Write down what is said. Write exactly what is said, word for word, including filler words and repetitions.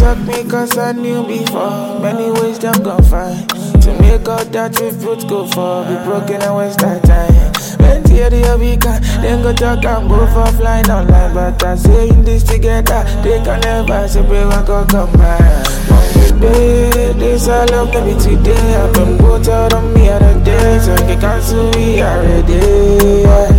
shock me cause I knew before. Many ways them gon' find to make all that we put go for. Be broken and waste that time. Plenty of the weekend, then go talk and go for flying online. But I saying this together, they can never separate what go come back. One day, this I love maybe today. I've been put out on me other days, so you can't see we already. Yeah.